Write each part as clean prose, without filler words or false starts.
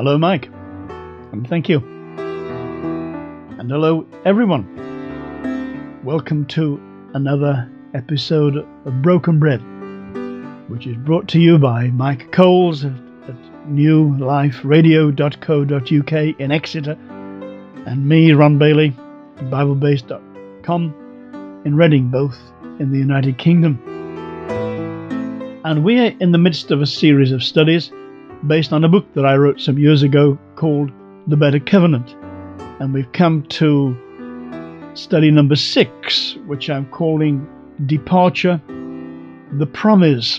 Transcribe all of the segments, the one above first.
Hello, Mike, and thank you. And hello, everyone. Welcome to another episode of Broken Bread, which is brought to you by Mike Coles at newliferadio.co.uk in Exeter, and me, Ron Bailey, at BibleBase.com in Reading, both in the United Kingdom. And we are in the midst of a series of studies based on a book that I wrote some years ago called The Better Covenant. And we've come to study number 6, which I'm calling Departure, the Promise.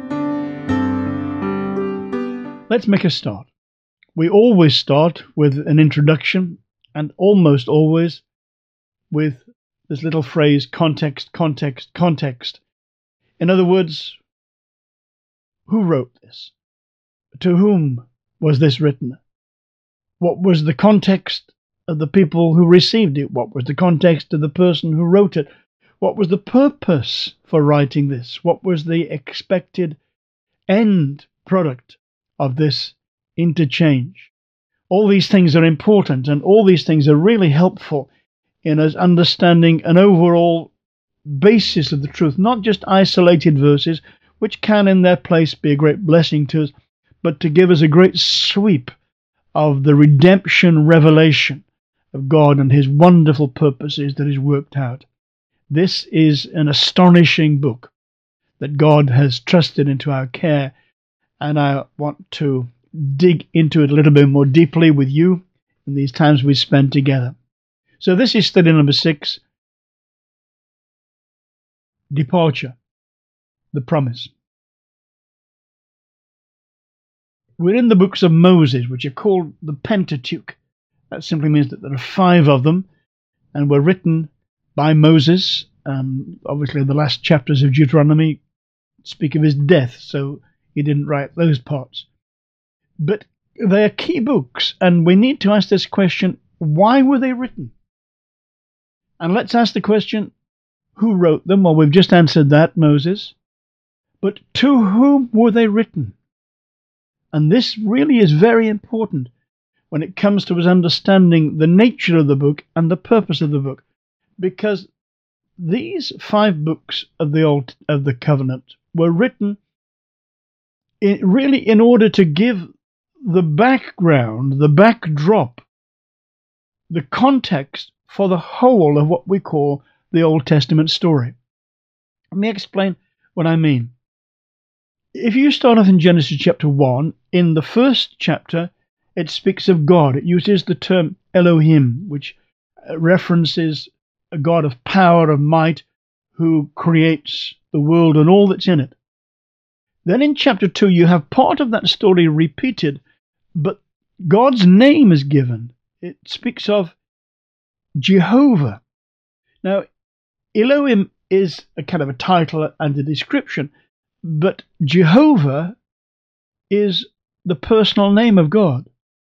Let's make a start. We always start with an introduction, and almost always with this little phrase, context, context, context. In other words, who wrote this? To whom was this written? What was the context of the people who received it? What was the context of the person who wrote it? What was the purpose for writing this? What was the expected end product of this interchange? All these things are important, and all these things are really helpful in us understanding an overall basis of the truth, not just isolated verses, which can in their place be a great blessing to us, but to give us a great sweep of the redemption revelation of God and his wonderful purposes that is worked out. This is an astonishing book that God has trusted into our care, and I want to dig into it a little bit more deeply with you in these times we spend together. So this is study number 6, Departure, the Promise. We're in the books of Moses, which are called the Pentateuch. That simply means that there are 5 of them, and were written by Moses. Obviously, the last chapters of Deuteronomy speak of his death, so he didn't write those parts. But they are key books, and we need to ask this question, why were they written? And let's ask the question, who wrote them? Well, we've just answered that, Moses. But to whom were they written? And this really is very important when it comes to us understanding the nature of the book and the purpose of the book, because these 5 books of the covenant were written really in order to give the background, the backdrop, the context for the whole of what we call the Old Testament story. Let me explain what I mean. If you start off in Genesis chapter 1, in the first chapter, it speaks of God. It uses the term Elohim, which references a God of power, of might, who creates the world and all that's in it. Then in chapter 2, you have part of that story repeated, but God's name is given. It speaks of Jehovah. Now, Elohim is a kind of a title and a description, but Jehovah is the personal name of God.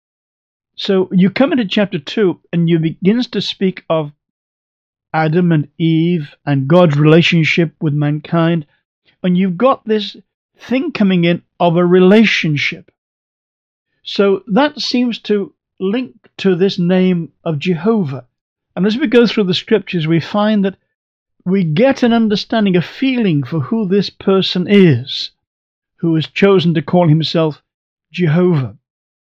So you come into chapter 2 and you begins to speak of Adam and Eve and God's relationship with mankind, and you've got this thing coming in of a relationship. So that seems to link to this name of Jehovah. And as we go through the scriptures, we find that we get an understanding, a feeling for who this person is, who has chosen to call himself Jehovah.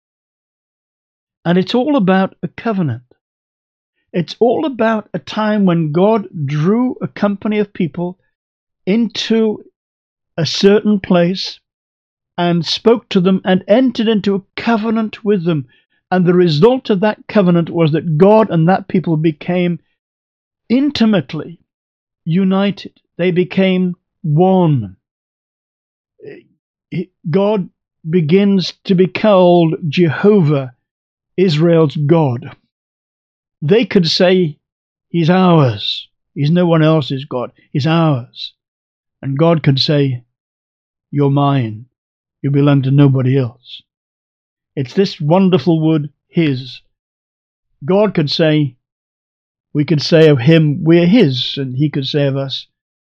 And it's all about a covenant. It's all about a time when God drew a company of people into a certain place and spoke to them and entered into a covenant with them. And the result of that covenant was that God and that people became intimately united. They became one. God begins to be called Jehovah, Israel's God. They could say, he's ours. He's no one else's God. He's ours. And God could say, you're mine. You belong to nobody else. It's this wonderful word, his. God could say, we could say of him, we're his, and he could say of us,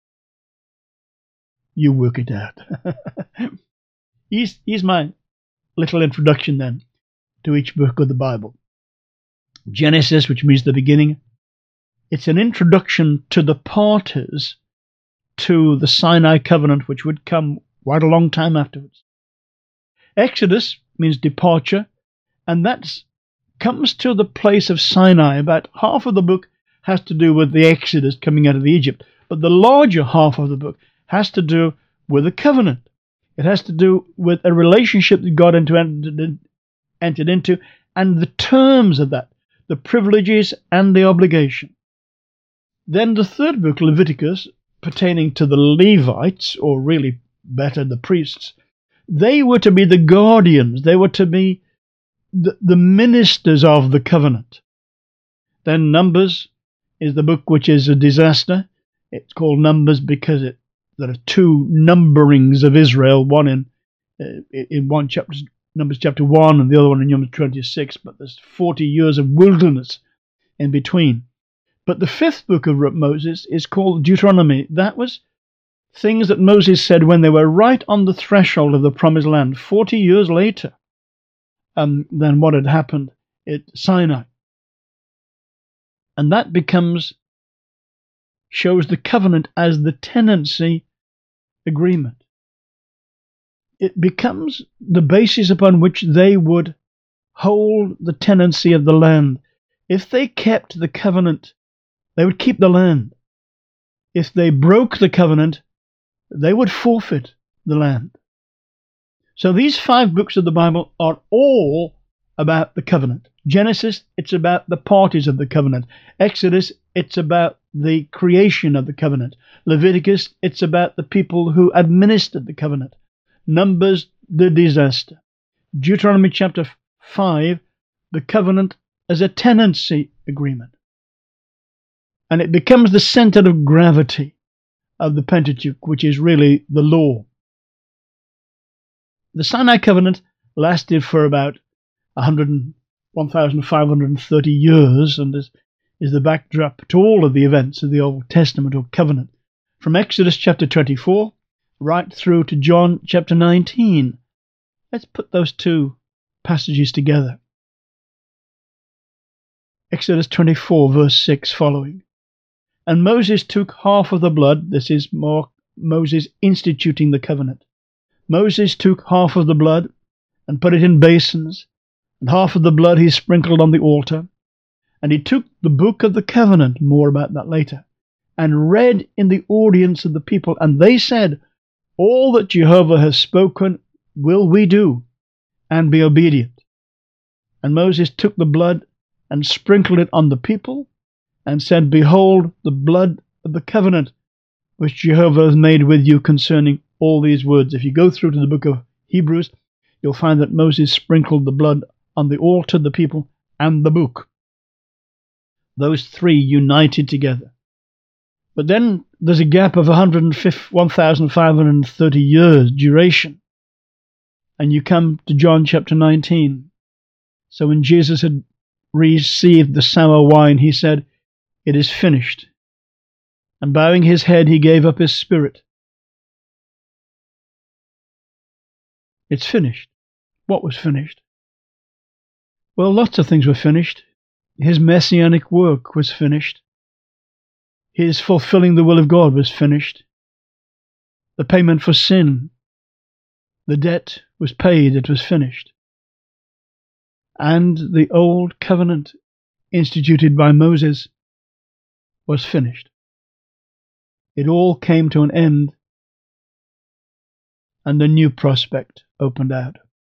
you work it out. Here's my little introduction then. to each book of the Bible. Genesis, which means the beginning, it's an introduction to the parties to the Sinai covenant, which would come quite a long time afterwards. Exodus means departure, and that comes to the place of Sinai. About half of the book has to do with the Exodus coming out of Egypt, but the larger half of the book has to do with the covenant. It has to do with a relationship that God entered into, and the terms of that, the privileges and the obligation. Then the third book, Leviticus, pertaining to the Levites, or really better, the priests, they were to be the guardians. They were to be the ministers of the covenant. Then Numbers is the book which is a disaster. It's called Numbers because there are two numberings of Israel, one in one chapter, Numbers chapter 1, and the other one in Numbers 26, but there's 40 years of wilderness in between. But the fifth book of Moses is called Deuteronomy. That was things that Moses said when they were right on the threshold of the promised land, 40 years later than what had happened at Sinai. And that shows the covenant as the tenancy agreement. It becomes the basis upon which they would hold the tenancy of the land. If they kept the covenant, they would keep the land. If they broke the covenant, they would forfeit the land. So these 5 books of the Bible are all about the covenant. Genesis, it's about the parties of the covenant. Exodus, it's about the creation of the covenant. Leviticus, it's about the people who administered the covenant. Numbers, the disaster. Deuteronomy chapter 5, the covenant as a tenancy agreement. And it becomes the center of gravity of the Pentateuch, which is really the law. The Sinai covenant lasted for about 1,530 years and is the backdrop to all of the events of the Old Testament or covenant, from Exodus chapter 24 right through to John chapter 19. Let's put those two passages together. Exodus 24, verse 6 following. And Moses took half of the blood. This is Moses instituting the covenant. Moses took half of the blood and put it in basins, and half of the blood he sprinkled on the altar. And he took the book of the covenant, more about that later, and read in the audience of the people. And they said, all that Jehovah has spoken will we do, and be obedient. And Moses took the blood and sprinkled it on the people, and said, behold, the blood of the covenant which Jehovah has made with you concerning all these words. If you go through to the book of Hebrews, you'll find that Moses sprinkled the blood on the altar, the people, and the book. Those three united together. But then there's a gap of 1,530 years duration. And you come to John chapter 19. So when Jesus had received the sour wine, he said, it is finished. And bowing his head, he gave up his spirit. It's finished. What was finished? Well, lots of things were finished. His messianic work was finished. His fulfilling the will of God was finished. The payment for sin, the debt was paid, it was finished. And the old covenant instituted by Moses was finished. It all came to an end, and a new prospect opened out.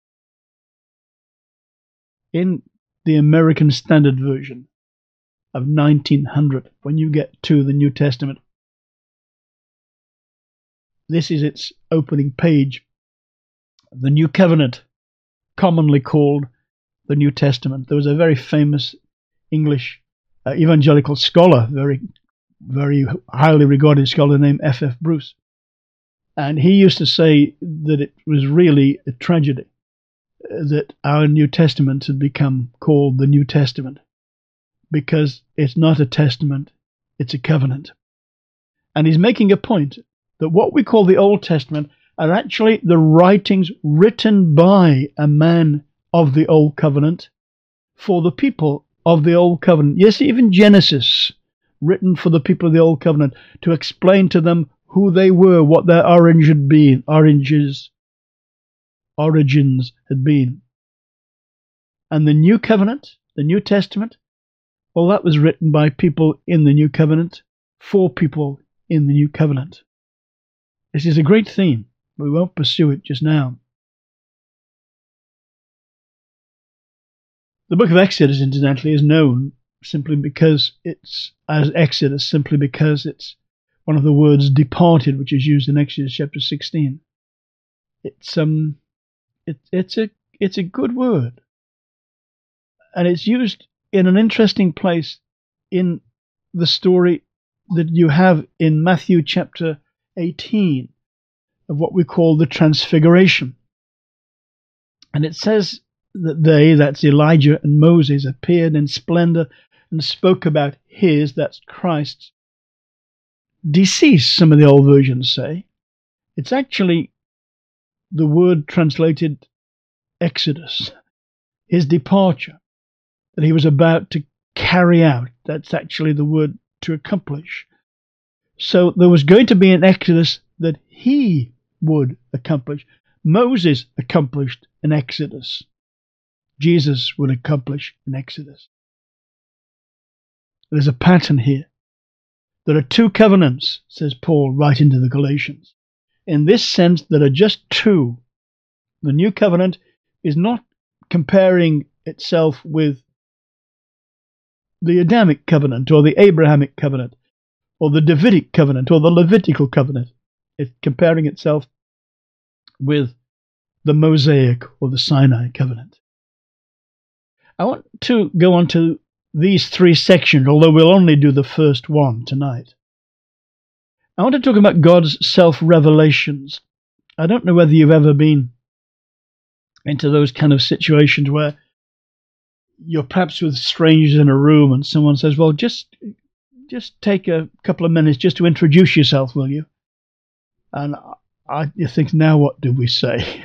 In the American Standard Version of 1900, when you get to the New Testament, this is its opening page. The New Covenant, commonly called the New Testament. There was a very famous English evangelical scholar, very highly regarded scholar named F.F. Bruce. And he used to say that it was really a tragedy that our New Testament had become called the New Testament, because it's not a testament, it's a covenant. And he's making a point that what we call the Old Testament are actually the writings written by a man of the Old Covenant for the people of the Old Covenant. Yes, even Genesis, written for the people of the Old Covenant, to explain to them who they were, what their origins had been. And the New Covenant, the New Testament, well, that was written by people in the New Covenant, for people in the New Covenant. This is a great theme. We won't pursue it just now. The book of Exodus, incidentally, is known simply because it's as Exodus, simply because it's one of the words departed, which is used in Exodus chapter 16. It's a good word, and it's used in an interesting place in the story that you have in Matthew chapter 18 of what we call the Transfiguration. And it says that that's Elijah and Moses, appeared in splendor and spoke about that's Christ's decease, some of the old versions say. It's actually the word translated Exodus, his departure, that he was about to carry out. That's actually the word to accomplish. So there was going to be an Exodus that he would accomplish. Moses accomplished an Exodus. Jesus would accomplish an Exodus. There's a pattern here. There are two covenants, says Paul right into the Galatians. In this sense, there are just two. The new covenant is not comparing itself with the Adamic covenant or the Abrahamic covenant or the Davidic covenant or the Levitical covenant. It's comparing itself with the Mosaic or the Sinai covenant. I want to go on to these three sections, although we'll only do the first one tonight. I want to talk about God's self-revelations. I don't know whether you've ever been into those kind of situations where you're perhaps with strangers in a room and someone says, well, just take a couple of minutes just to introduce yourself, will you? And you think, now what do we say?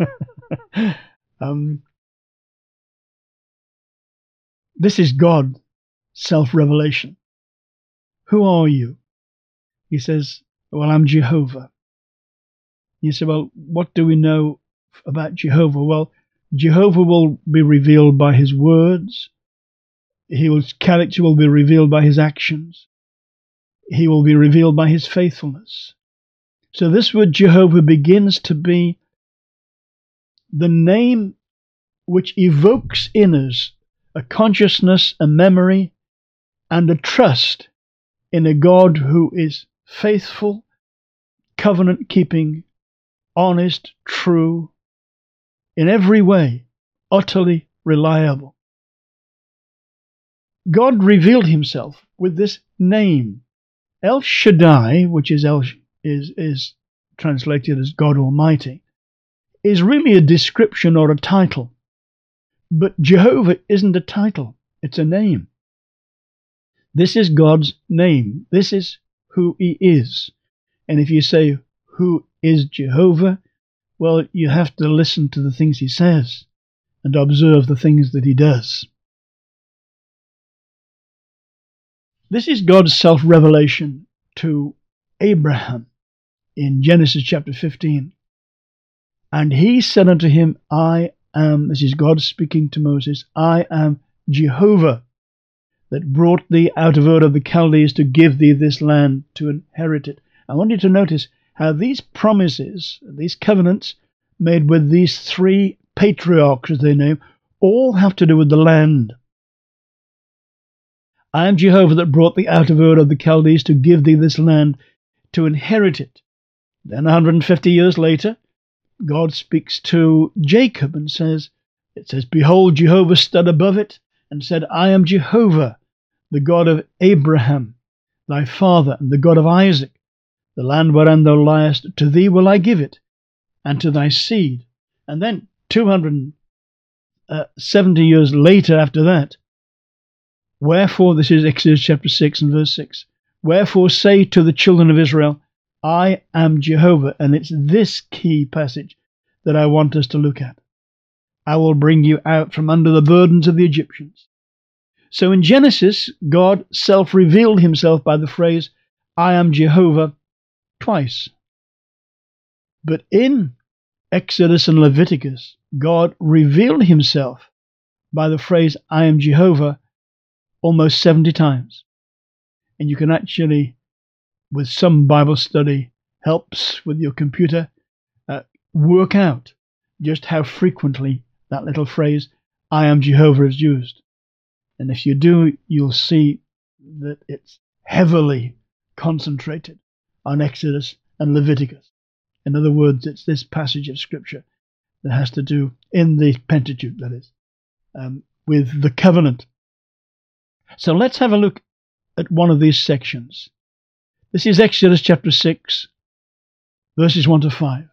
This is God's self-revelation. Who are you? He says, well, I'm Jehovah. You say, well, what do we know about Jehovah? Well, Jehovah will be revealed by his words. His character will be revealed by his actions. He will be revealed by his faithfulness. So this word Jehovah begins to be the name which evokes in us a consciousness, a memory, and a trust in a God who is faithful, covenant-keeping, honest, true, in every way, utterly reliable. God revealed himself with this name. El Shaddai, which is translated as God Almighty, is really a description or a title. But Jehovah isn't a title, it's a name. This is God's name. This is who he is. And if you say, who is Jehovah? Well, you have to listen to the things he says and observe the things that he does. This is God's self-revelation to Abraham in Genesis chapter 15. And he said unto him, I am, this is God speaking to Moses, I am Jehovah that brought thee out of Ur of the Chaldees to give thee this land to inherit it. I want you to notice how these promises, these covenants made with these three patriarchs, as they name, all have to do with the land. I am Jehovah that brought thee out of Ur of the Chaldees to give thee this land to inherit it. Then 150 years later, God speaks to Jacob and says, behold, Jehovah stood above it and said, I am Jehovah, the God of Abraham, thy father, and the God of Isaac. The land wherein thou liest, to thee will I give it, and to thy seed. And then 270 years later after that, wherefore, this is Exodus chapter 6 and verse 6, wherefore say to the children of Israel, I am Jehovah. And it's this key passage that I want us to look at. I will bring you out from under the burdens of the Egyptians. So in Genesis, God self-revealed himself by the phrase, I am Jehovah, twice. But in Exodus and Leviticus, God revealed himself by the phrase, I am Jehovah, almost 70 times. And you can actually, with some Bible study helps with your computer, work out just how frequently that little phrase, I am Jehovah, is used. And if you do, you'll see that it's heavily concentrated on Exodus and Leviticus. In other words, it's this passage of Scripture that has to do, in the Pentateuch that is, with the covenant. So let's have a look at one of these sections. This is Exodus chapter 6, verses 1 to 5.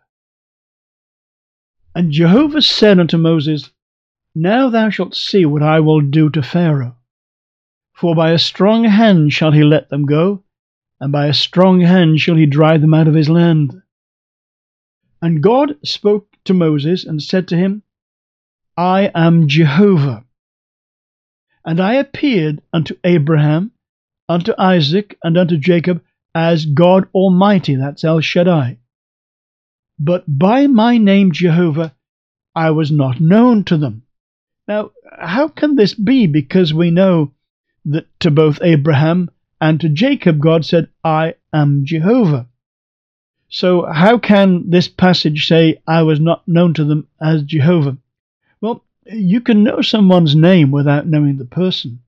And Jehovah said unto Moses, Now thou shalt see what I will do to Pharaoh. For by a strong hand shall he let them go, and by a strong hand shall he drive them out of his land. And God spoke to Moses and said to him, I am Jehovah. And I appeared unto Abraham, unto Isaac, and unto Jacob as God Almighty, that's El Shaddai. But by my name Jehovah I was not known to them. Now, how can this be? Because we know that to both Abraham and to Jacob God said, I am Jehovah. So how can this passage say, I was not known to them as Jehovah? Well, you can know someone's name without knowing the person.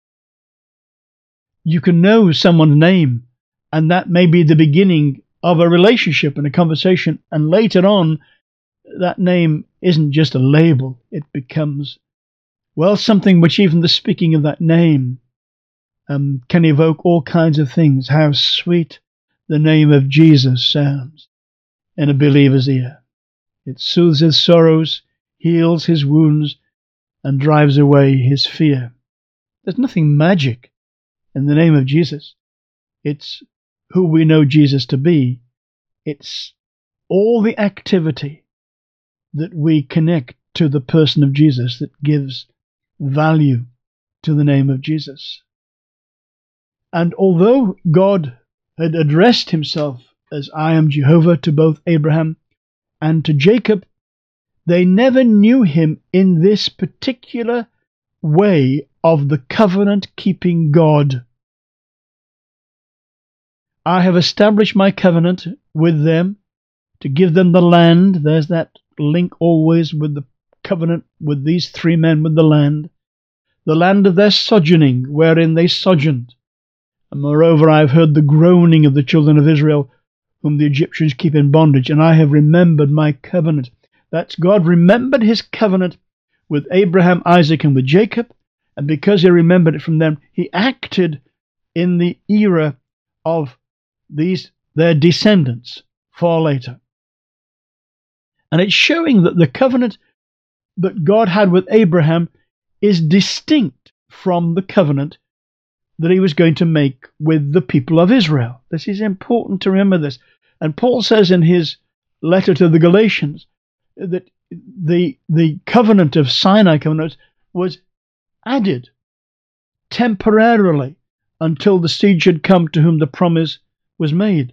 You can know someone's name, and that may be the beginning of a relationship and a conversation, and later on, that name isn't just a label. It becomes, well, something which even the speaking of that name can evoke all kinds of things. How sweet the name of Jesus sounds in a believer's ear. It soothes his sorrows, heals his wounds, and drives away his fear. There's nothing magic in the name of Jesus. It's who we know Jesus to be. It's all the activity that we connect to the person of Jesus that gives value to the name of Jesus. And although God had addressed himself as I am Jehovah to both Abraham and to Jacob, they never knew him in this particular way of the covenant-keeping God. I have established my covenant with them to give them the land. There's that link always with the covenant with these three men with the land of their sojourning, wherein they sojourned. And moreover, I have heard the groaning of the children of Israel, whom the Egyptians keep in bondage, and I have remembered my covenant. That's God remembered his covenant with Abraham, Isaac, and with Jacob, and because he remembered it from them, he acted in the era of their descendants far later. And it's showing that the covenant that God had with Abraham is distinct from the covenant that he was going to make with the people of Israel. This is important to remember this. And Paul says in his letter to the Galatians that the covenant of Sinai covenant was added temporarily until the seed should come to whom the promise was made.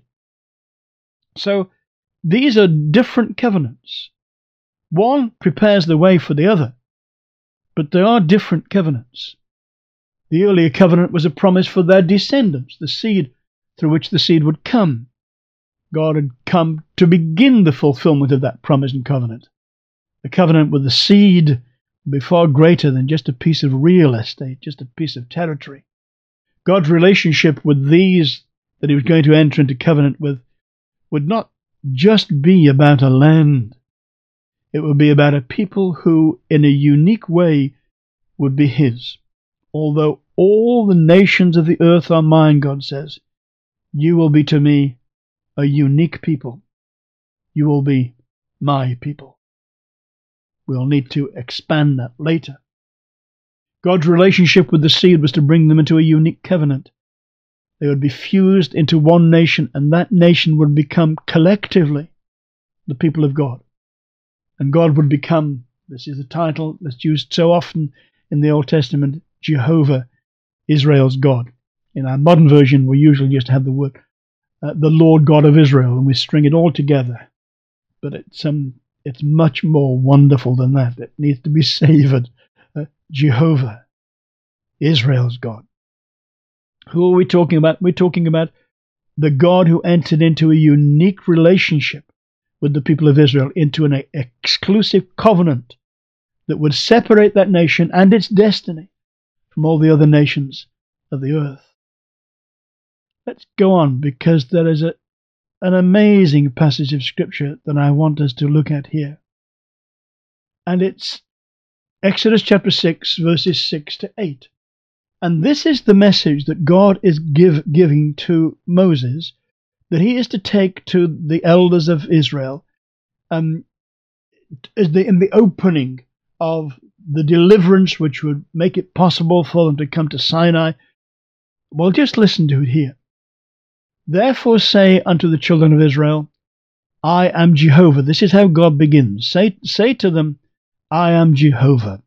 So these are different covenants. One prepares the way for the other, but they are different covenants. The earlier covenant was a promise for their descendants, the seed through which the seed would come. God had come to begin the fulfillment of that promise and covenant. The covenant with the seed would be far greater than just a piece of real estate, just a piece of territory. God's relationship with these that he was going to enter into covenant with would not just be about a land. It would be about a people who, in a unique way, would be his. Although all the nations of the earth are mine, God says, you will be to me a unique people. You will be my people. We'll need to expand that later. God's relationship with the seed was to bring them into a unique covenant. They would be fused into one nation, and that nation would become collectively the people of God. And God would become This is the title that's used so often in the Old Testament, Jehovah, Israel's God. In our modern version, we usually just have the word, the Lord God of Israel, and we string it all together. But it's much more wonderful than that. It needs to be savoured. Jehovah, Israel's God. Who are we talking about? We're talking about the God who entered into a unique relationship with the people of Israel, into an exclusive covenant that would separate that nation and its destiny from all the other nations of the earth. Let's go on, because there is an amazing passage of Scripture that I want us to look at here. And it's Exodus chapter 6, verses 6 to 8. And this is the message that God is giving to Moses, that he is to take to the elders of Israel in the opening of the deliverance which would make it possible for them to come to Sinai. Well, just listen to it here. Therefore say unto the children of Israel, I am Jehovah. This is how God begins. Say to them, I am Jehovah.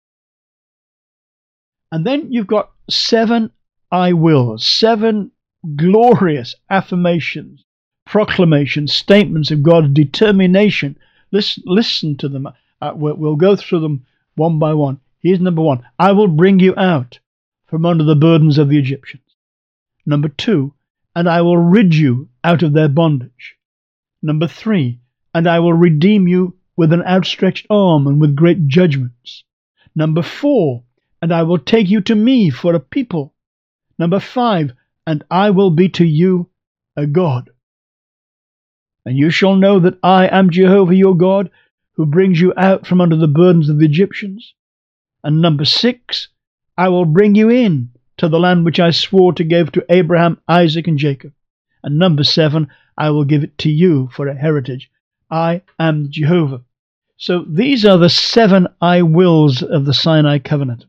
And then you've got 7 I wills, 7 glorious affirmations, proclamations, statements of God's determination. Listen to them. We'll go through them one by one. Here's number 1. I will bring you out from under the burdens of the Egyptians. Number 2, and I will rid you out of their bondage. Number 3, and I will redeem you with an outstretched arm and with great judgments. Number 4, and I will take you to me for a people. Number 5, and I will be to you a God. And you shall know that I am Jehovah your God, who brings you out from under the burdens of the Egyptians. And number 6, I will bring you in to the land which I swore to give to Abraham, Isaac, and Jacob. And number 7, I will give it to you for a heritage. I am Jehovah. So these are the 7 I wills of the Sinai covenant.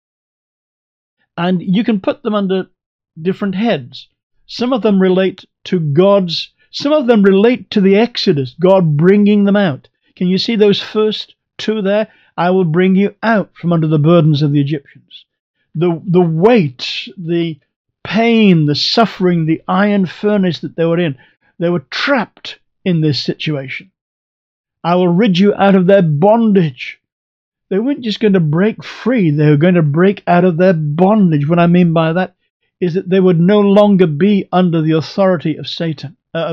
And you can put them under different heads. Some of them relate to some of them relate to the Exodus, God bringing them out. Can you see those first 2 there? I will bring you out from under the burdens of the Egyptians. The weight, the pain, the suffering, the iron furnace that they were in. They were trapped in this situation. I will rid you out of their bondage. They weren't just going to break free, they were going to break out of their bondage. What I mean by that is that they would no longer be under the authority of Satan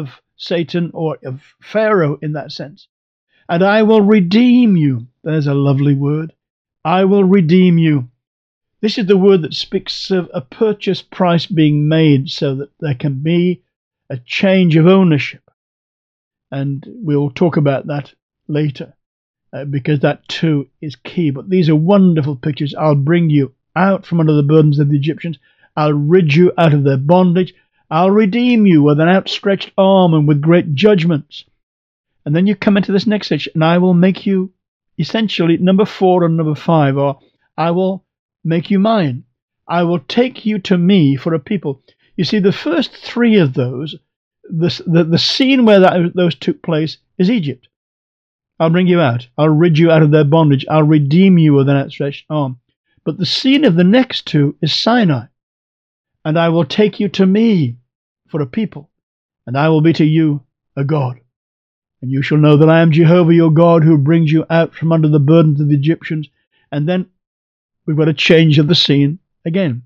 or of Pharaoh in that sense. And I will redeem you. There's a lovely word. I will redeem you. This is the word that speaks of a purchase price being made so that there can be a change of ownership. And we'll talk about that later. Because that too is key. But these are wonderful pictures. I'll bring you out from under the burdens of the Egyptians. I'll rid you out of their bondage. I'll redeem you with an outstretched arm and with great judgments. And then you come into this next section, and I will make you, essentially, number 4 and number 5, or I will make you mine. I will take you to me for a people. You see, the first 3 of those, the scene where those took place is Egypt. I'll bring you out. I'll rid you out of their bondage. I'll redeem you with an outstretched arm. But the scene of the next 2 is Sinai. And I will take you to me for a people, and I will be to you a God. And you shall know that I am Jehovah your God, who brings you out from under the burdens of the Egyptians. And then we've got a change of the scene again.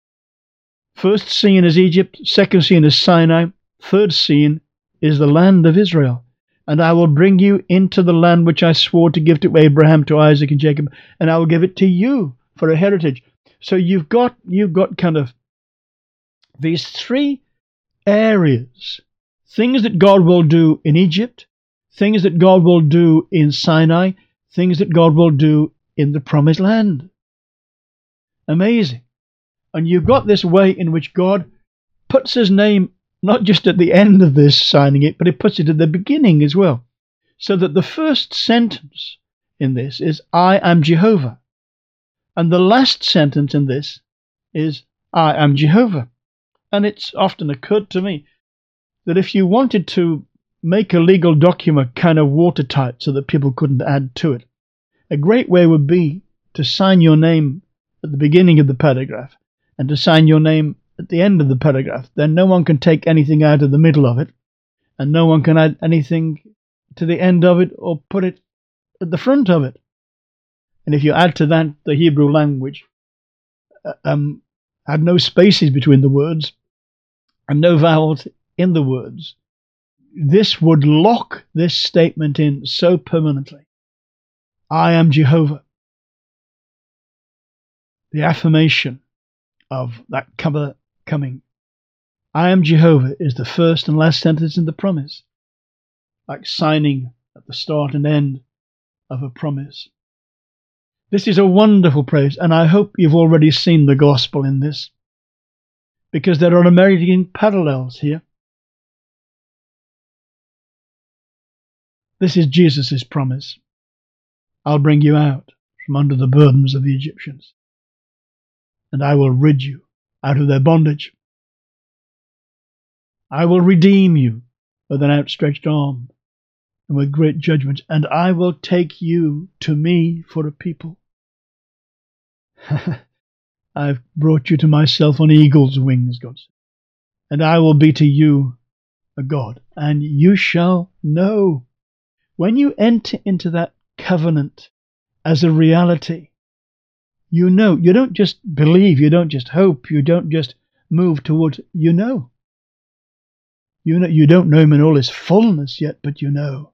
First scene is Egypt. Second scene is Sinai. Third scene is the land of Israel. And I will bring you into the land which I swore to give to Abraham, to Isaac, and Jacob, and I will give it to you for a heritage. So you've got kind of these 3 areas. Things that God will do in Egypt, things that God will do in Sinai, things that God will do in the Promised Land. Amazing. And you've got this way in which God puts his name not just at the end of this signing it, but he puts it at the beginning as well. So that the first sentence in this is, I am Jehovah. And the last sentence in this is, I am Jehovah. And it's often occurred to me that if you wanted to make a legal document kind of watertight so that people couldn't add to it, A great way would be to sign your name at the beginning of the paragraph and to sign your name at the end of the paragraph. Then no one can take anything out of the middle of it, and no one can add anything to the end of it or put it at the front of it. And if you add to that the Hebrew language had no spaces between the words and no vowels in the words, this would lock this statement in so permanently. I am Jehovah. The affirmation of that coming. I am Jehovah is the first and last sentence in the promise, like signing at the start and end of a promise. This is a wonderful praise, and I hope you've already seen the gospel in this, because there are American parallels here. This is Jesus' promise. I'll bring you out from under the burdens of the Egyptians, and I will rid you out of their bondage. I will redeem you with an outstretched arm and with great judgment, and I will take you to me for a people. I've brought you to myself on eagle's wings, God said, and I will be to you a God, and you shall know. When you enter into that covenant as a reality, you know. You don't just believe, you don't just hope, you don't just move towards it. You know. You don't know him in all his fullness yet, but you know.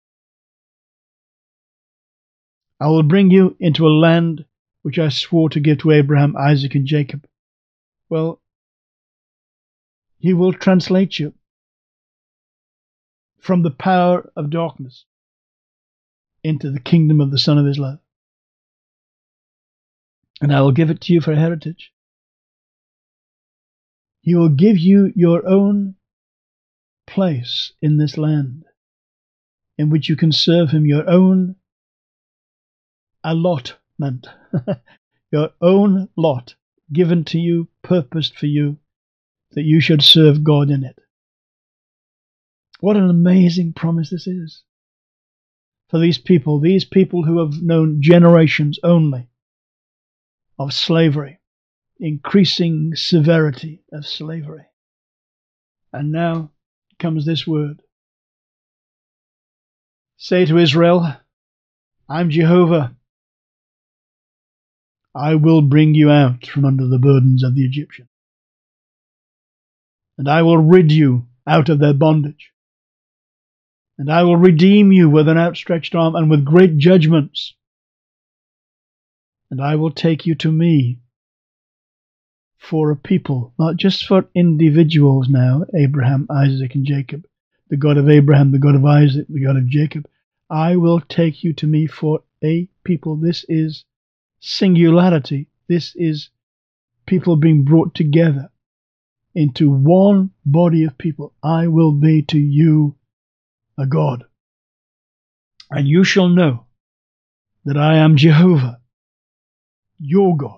I will bring you into a land which I swore to give to Abraham, Isaac, and Jacob. Well, he will translate you from the power of darkness into the kingdom of the Son of his love. And I will give it to you for a heritage. He will give you your own place in this land in which you can serve him, your own allotment, your own lot given to you, purposed for you, that you should serve God in it. What an amazing promise this is for these people who have known generations only of slavery, increasing severity of slavery. And now comes this word. Say to Israel, I'm Jehovah. I will bring you out from under the burdens of the Egyptians, and I will rid you out of their bondage, and I will redeem you with an outstretched arm and with great judgments, and I will take you to me for a people, not just for individuals now, Abraham, Isaac, and Jacob, the God of Abraham, the God of Isaac, the God of Jacob. I will take you to me for a people. This is singularity. This is people being brought together into one body of people. I will be to you a God, and you shall know that I am Jehovah, your God,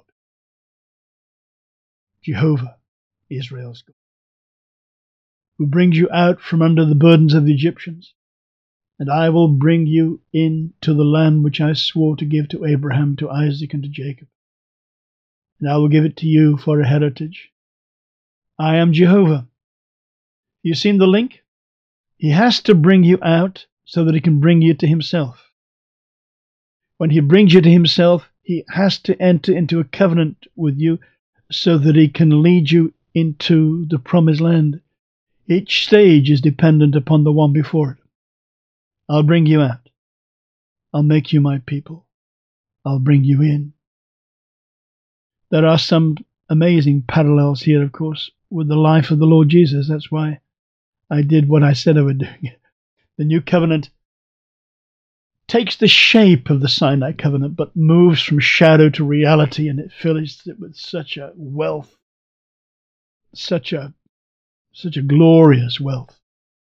Jehovah, Israel's God, who brings you out from under the burdens of the Egyptians, and I will bring you into the land which I swore to give to Abraham, to Isaac, and to Jacob, and I will give it to you for a heritage. I am Jehovah. You seen the link? He has to bring you out so that he can bring you to himself. When he brings you to himself, he has to enter into a covenant with you so that he can lead you into the promised land. Each stage is dependent upon the one before it. I'll bring you out. I'll make you my people. I'll bring you in. There are some amazing parallels here, of course, with the life of the Lord Jesus. That's why I did what I said I would do. The new covenant takes the shape of the Sinai covenant, but moves from shadow to reality, and it fills it with such a wealth, such a glorious wealth.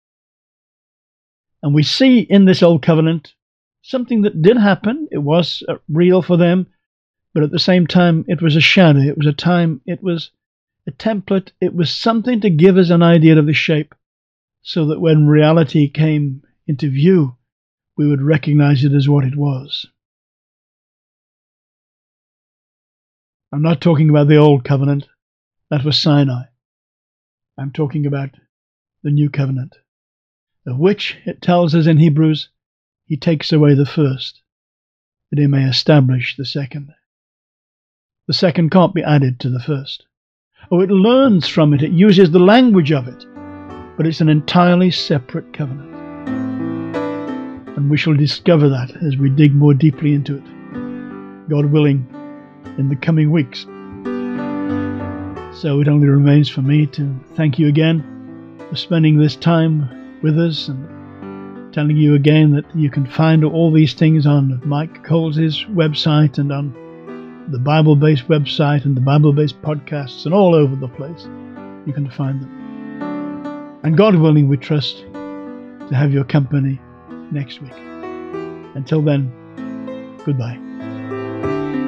And we see in this old covenant something that did happen. It was real for them, but at the same time, it was a shadow. It was a time, it was a template. It was something to give us an idea of the shape, so that when reality came into view, we would recognize it as what it was. I'm not talking about the old covenant. That was Sinai. I'm talking about the new covenant, of which, it tells us in Hebrews, he takes away the first, that he may establish the second. The second can't be added to the first. Oh, it learns from it, it uses the language of it, but it's an entirely separate covenant. And we shall discover that as we dig more deeply into it, God willing, in the coming weeks. So it only remains for me to thank you again for spending this time with us, and telling you again that you can find all these things on Mike Coles' website and on the Bible-based website and the Bible-based podcasts, and all over the place you can find them. And God willing, we trust to have your company next week. Until then, goodbye.